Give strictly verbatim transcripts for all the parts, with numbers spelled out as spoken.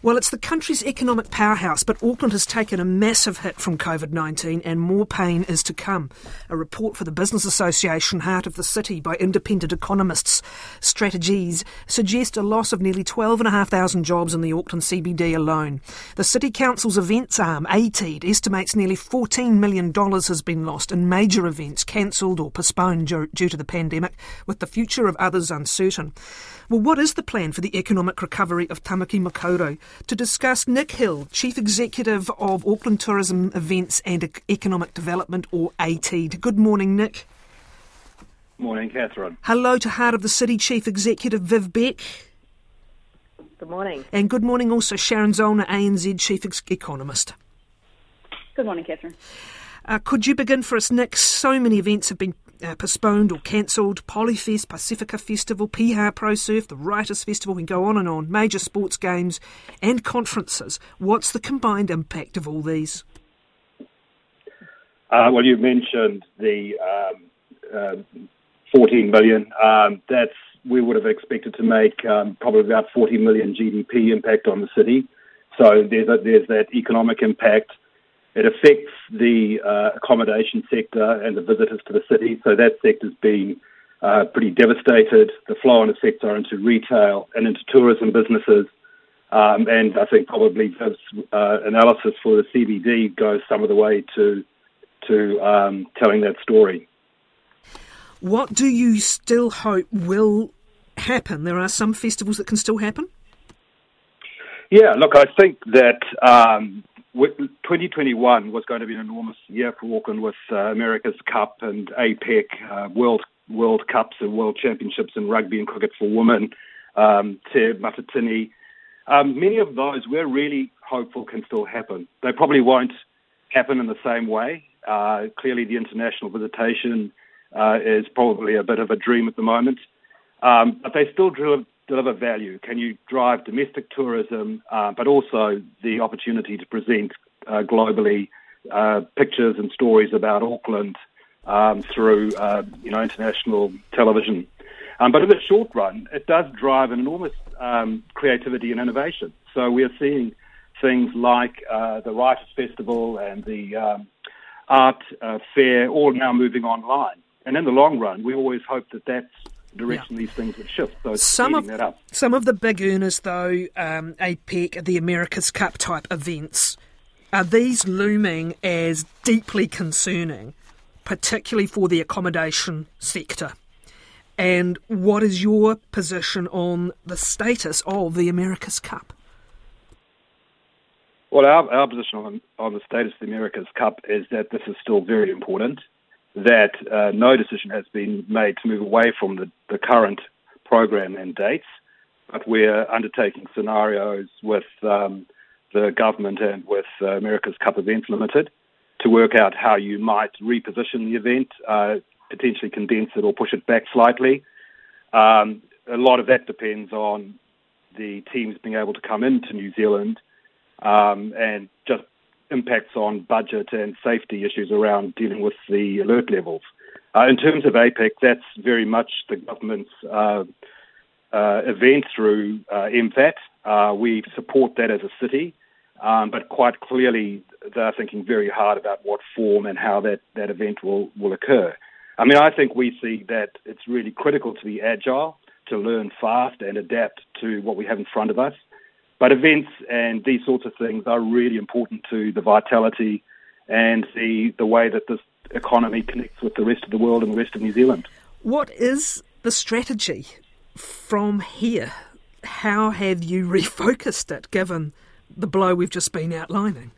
Well, it's the country's economic powerhouse, but Auckland has taken a massive hit from covid nineteen and more pain is to come. A report for the Business Association Heart of the City by independent economists Strategies suggests a loss of nearly twelve thousand five hundred jobs in the Auckland C B D alone. The City Council's events arm, A T E D, estimates nearly fourteen million dollars has been lost in major events cancelled or postponed due, due to the pandemic, with the future of others uncertain. Well, what is the plan for the economic recovery of Tamaki Makaurau? To discuss, Nick Hill, Chief Executive of Auckland Tourism Events and Economic Development, or A T E D. Good morning, Nick. Morning, Catherine. Hello to Heart of the City Chief Executive Viv Beck. Good morning. And good morning also Sharon Zollner, A N Z Chief Ex- Economist. Good morning, Catherine. Uh, could you begin for us, Nick? So many events have been uh, postponed or cancelled. Polyfest, Pacifica Festival, Piha Pro Surf, the Writers' Festival, we can go on and on. Major sports games and conferences. What's the combined impact of all these? Uh, well, you mentioned the um, uh, fourteen million. Um, that's we would have expected to make um, probably about forty million G D P impact on the city. So there's a, there's that economic impact. It affects the uh, accommodation sector and the visitors to the city. So that sector's been uh, pretty devastated. The flow-on effects are into retail and into tourism businesses. Um, and I think probably this uh, analysis for the C B D goes some of the way to to um, telling that story. What do you still hope will happen? There are some festivals that can still happen? Yeah, look, I think that um, twenty twenty-one was going to be an enormous year for Auckland with uh, America's Cup and APEC, uh, World World Cups and World Championships in rugby and cricket for women, um, Te Matatini. Um, many of those we're really hopeful can still happen. They probably won't happen in the same way. Uh, clearly the international visitation uh, is probably a bit of a dream at the moment, um, but they still deliver, deliver value. Can you drive domestic tourism, uh, but also the opportunity to present uh, globally uh, pictures and stories about Auckland um, through uh, you know international television. Um, but in the short run, it does drive an enormous um, creativity and innovation. So we are seeing things like uh, the Writers' Festival and the um, art uh, fair all now moving online. And in the long run, we always hope that that's the direction yeah. these things would shift. So it's some speeding of, that up. Some of the big earners, though, um, APEC, the America's Cup type events, are these looming as deeply concerning, particularly for the accommodation sector? And what is your position on the status of the America's Cup? Well, our, our position on, on the status of the America's Cup is that this is still very important, that uh, no decision has been made to move away from the, the current program and dates, but we're undertaking scenarios with um, the government and with uh, America's Cup Events Limited to work out how you might reposition the event, uh, potentially condense it or push it back slightly. Um, a lot of that depends on the teams being able to come into New Zealand um, and just impacts on budget and safety issues around dealing with the alert levels. Uh, in terms of APEC, that's very much the government's uh, uh, event through uh, M FAT. Uh, we support that as a city, um, but quite clearly they're thinking very hard about what form and how that, that event will, will occur. I mean, I think we see that it's really critical to be agile, to learn fast and adapt to what we have in front of us. But events and these sorts of things are really important to the vitality and the the way that this economy connects with the rest of the world and the rest of New Zealand. What is the strategy from here? How have you refocused it, given the blow we've just been outlining?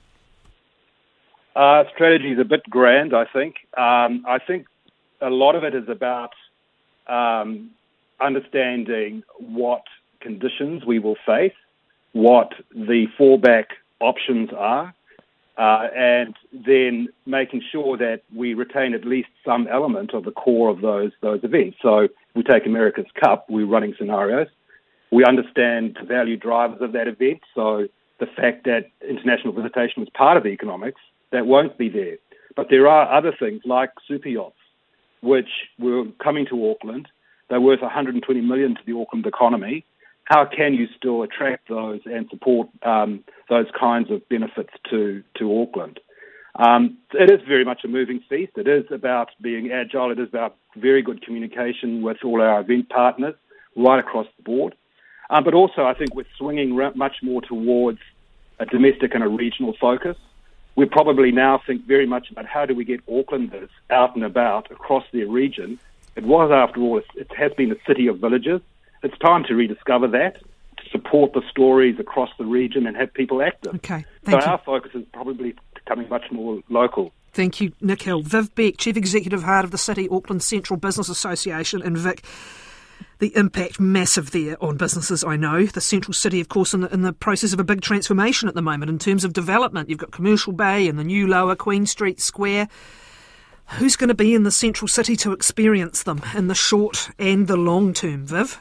Uh, strategy is a bit grand, I think. Um, I think a lot of it is about um, understanding what conditions we will face, what the fallback options are, uh, and then making sure that we retain at least some element of the core of those those events. So if we take America's Cup, we're running scenarios. We understand the value drivers of that event, so the fact that international visitation was part of the economics, that won't be there. But there are other things like super yachts, which were coming to Auckland. They're worth one hundred twenty million dollars to the Auckland economy. how can you still attract those and support um, those kinds of benefits to, to Auckland? Um, it is very much a moving feast. It is about being agile. It is about very good communication with all our event partners right across the board. Um, but also, I think we're swinging much more towards a domestic and a regional focus. We probably now think very much about how do we get Aucklanders out and about across their region. It was, after all, it has been a city of villages. It's time to rediscover that, to support the stories across the region and have people active. Okay, thank so you. Our focus is probably becoming much more local. Thank you, Nick Hill. Viv Beck, Chief Executive Heart of the City Auckland Central Business Association, and Vic, the impact massive there on businesses, I know. The central city, of course, in the, in the process of a big transformation at the moment in terms of development. You've got Commercial Bay and the new lower Queen Street Square. Who's going to be in the central city to experience them in the short and the long term, Viv?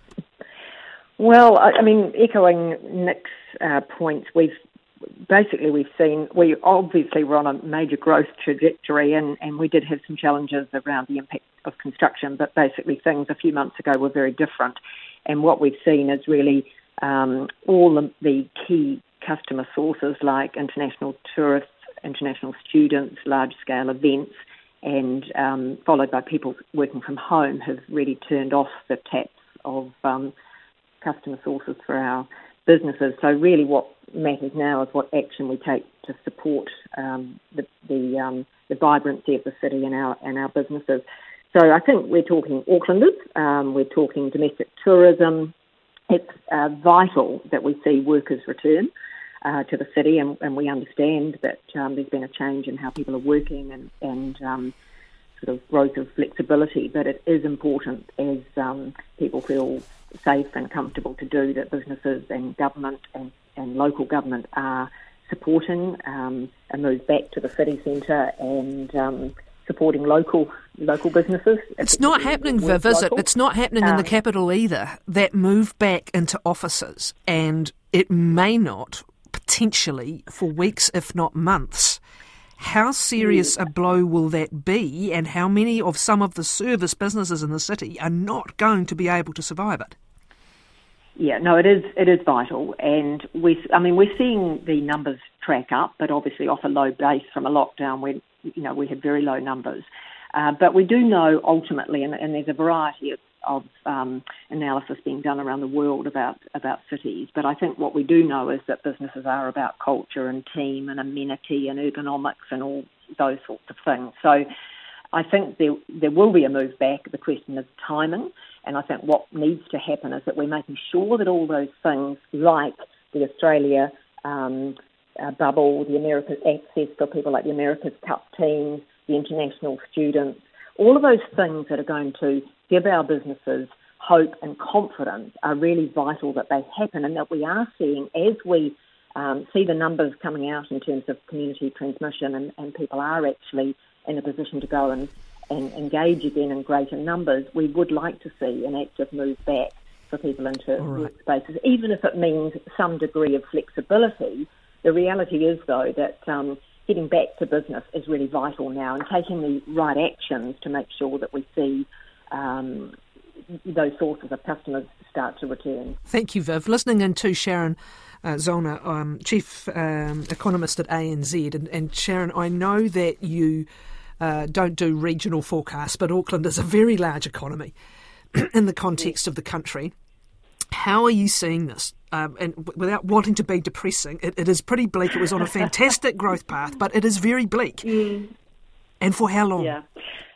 Well, I, I mean, echoing Nick's uh, points, we've basically we've seen, we obviously were on a major growth trajectory and, and we did have some challenges around the impact of construction, but basically things a few months ago were very different. And what we've seen is really um, all the, the key customer sources like international tourists, international students, large-scale events, and um, followed by people working from home have really turned off the taps of um, customer sources for our businesses. So really what matters now is what action we take to support um, the the, um, the vibrancy of the city and our and our businesses. So I think we're talking Aucklanders, um, we're talking domestic tourism. It's uh, vital that we see workers return uh, to the city, and, and we understand that um, there's been a change in how people are working and, and um, sort of growth of flexibility, but it is important as um, people feel safe and comfortable to do that businesses and government and, and local government are supporting um, a move back to the city centre and um, supporting local local businesses. It's not happening, Viv, is it? It's not happening um, in the capital either, that move back into offices, and it may not, potentially, for weeks if not months. How serious a blow will that be, and how many of some of the service businesses in the city are not going to be able to survive it? Yeah, no, it is it is vital, and we, I mean, we're seeing the numbers track up, but obviously off a low base from a lockdown when, you know, we had very low numbers. Uh, but we do know ultimately, and, and there's a variety of, of um, analysis being done around the world about, about cities, but I think what we do know is that businesses are about culture and team and amenity and ergonomics and all those sorts of things. So I think there there will be a move back. The question is timing, and I think what needs to happen is that we're making sure that all those things like the Australia um, uh, bubble, the America's access for people like the America's Cup teams, the international students, all of those things that are going to give our businesses hope and confidence are really vital that they happen, and that we are seeing as we um, see the numbers coming out in terms of community transmission and, and people are actually in a position to go and, and engage again in greater numbers. We would like to see an active move back for people into right. workspaces, even if it means some degree of flexibility. The reality is, though, that um, getting back to business is really vital now, and taking the right actions to make sure that we see um, those sources of customers start to return. Thank you, Viv. Listening in to Sharon uh, Zollner, um, Chief um, Economist at A N Z. And, and Sharon, I know that you uh, don't do regional forecasts, but Auckland is a very large economy in the context of the country. How are you seeing this? Um, and w- without wanting to be depressing, it, it is pretty bleak. It was on a fantastic growth path, but it is very bleak. Mm. And for how long? Yeah.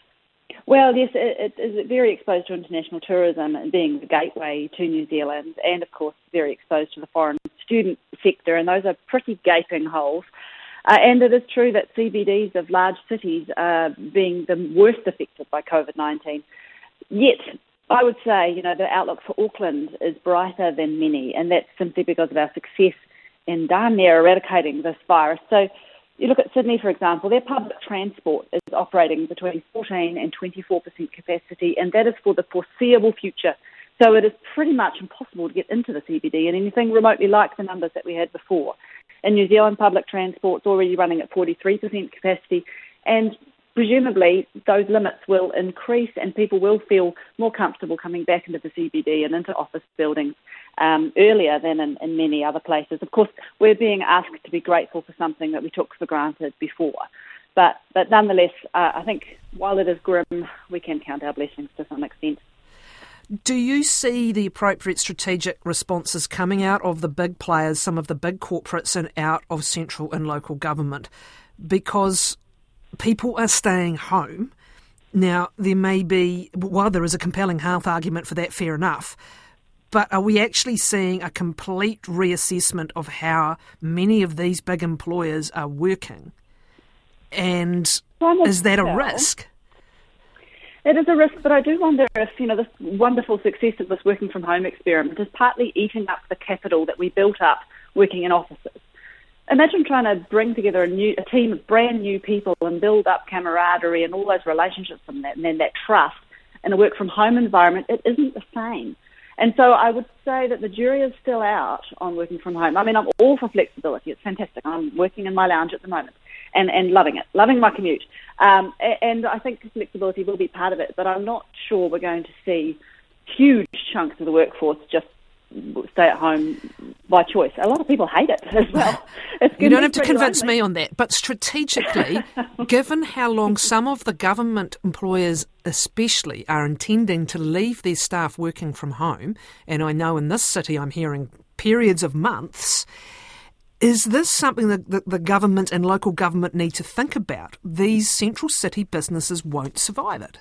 Well, yes, it, it is very exposed to international tourism and being the gateway to New Zealand, and of course very exposed to the foreign student sector, and those are pretty gaping holes. Uh, and it is true that C B Ds of large cities are being the worst affected by COVID nineteen. Yet, I would say, you know, the outlook for Auckland is brighter than many, and that's simply because of our success in darn near eradicating this virus. So you look at Sydney, for example, their public transport is operating between fourteen and twenty-four percent capacity, and that is for the foreseeable future. So it is pretty much impossible to get into the C B D in anything remotely like the numbers that we had before. In New Zealand, public transport's already running at forty-three percent capacity, and presumably those limits will increase and people will feel more comfortable coming back into the C B D and into office buildings um, earlier than in, in many other places. Of course, we're being asked to be grateful for something that we took for granted before. But, but nonetheless, uh, I think while it is grim, we can count our blessings to some extent. Do you see the appropriate strategic responses coming out of the big players, some of the big corporates, and out of central and local government? Because people are staying home. Now, there may be, while there is a compelling health argument for that, fair enough, but are we actually seeing a complete reassessment of how many of these big employers are working? And is that a risk? It is a risk, but I do wonder if, you know, this wonderful success of this working from home experiment is partly eating up the capital that we built up working in offices. Imagine trying to bring together a new a team of brand new people and build up camaraderie and all those relationships and that, and then that trust in a work from home environment. It isn't the same. And so I would say that the jury is still out on working from home. I mean, I'm all for flexibility. It's fantastic. I'm working in my lounge at the moment and, and loving it, loving my commute. Um, and I think flexibility will be part of it, but I'm not sure we're going to see huge chunks of the workforce just stay at home by choice. A lot of people hate it as well. You don't have to convince lonely. me on that. But strategically, given how long some of the government employers especially are intending to leave their staff working from home, and I know in this city I'm hearing periods of months, is this something that the, the government and local government need to think about? These central city businesses won't survive it.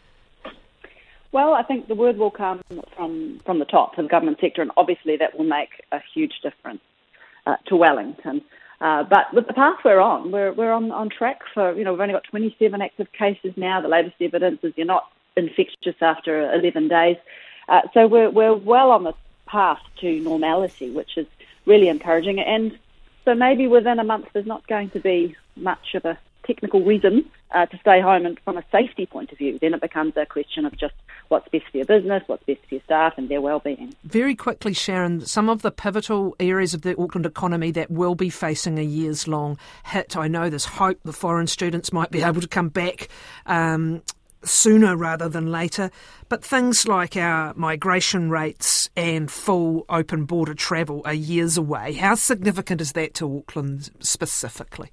Well, I think the word will come from, from the top, from the government sector, and obviously that will make a huge difference uh, to Wellington. Uh, but with the path we're on, we're we're on, on track for, you know, we've only got twenty-seven active cases now. The latest evidence is you're not infectious after eleven days. Uh, so we're we're well on the path to normality, which is really encouraging. And so maybe within a month there's not going to be much of a technical reason uh, to stay home, and from a safety point of view, then it becomes a question of just what's best for your business, what's best for your staff and their well-being. Very quickly, Sharon, some of the pivotal areas of the Auckland economy that will be facing a years-long hit. I know there's hope the foreign students might be able to come back um, sooner rather than later, but things like our migration rates and full open border travel are years away. How significant is that to Auckland specifically?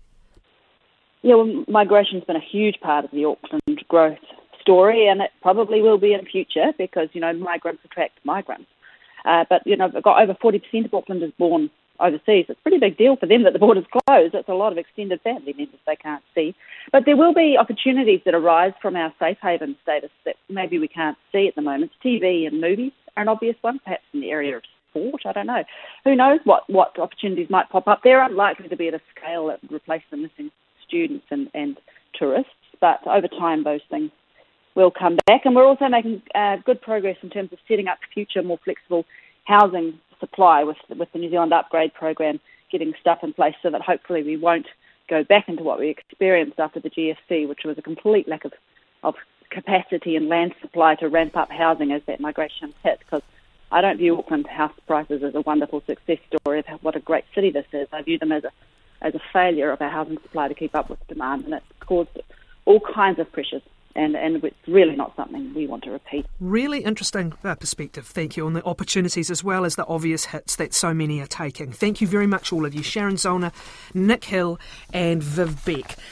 Yeah, well, migration's been a huge part of the Auckland growth story, and it probably will be in future because, you know, migrants attract migrants. Uh, but, you know, we've got over forty percent of Aucklanders born overseas. It's a pretty big deal for them that the border's closed. It's a lot of extended family members they can't see. But there will be opportunities that arise from our safe haven status that maybe we can't see at the moment. T V and movies are an obvious one, perhaps in the area of sport. I don't know. Who knows what, what opportunities might pop up. They're unlikely to be at a scale that would replace the missing students and, and tourists, but over time those things will come back. And we're also making uh, good progress in terms of setting up future, more flexible housing supply with, with the New Zealand Upgrade Program, getting stuff in place so that hopefully we won't go back into what we experienced after the G F C, which was a complete lack of, of capacity and land supply to ramp up housing as that migration hit. Because I don't view Auckland house prices as a wonderful success story of what a great city this is. I view them as a as a failure of our housing supply to keep up with demand, and it's caused all kinds of pressures, and, and it's really not something we want to repeat. Really interesting uh, perspective, thank you, on the opportunities as well as the obvious hits that so many are taking. Thank you very much, all of you. Sharon Zollner, Nick Hill and Viv Beck.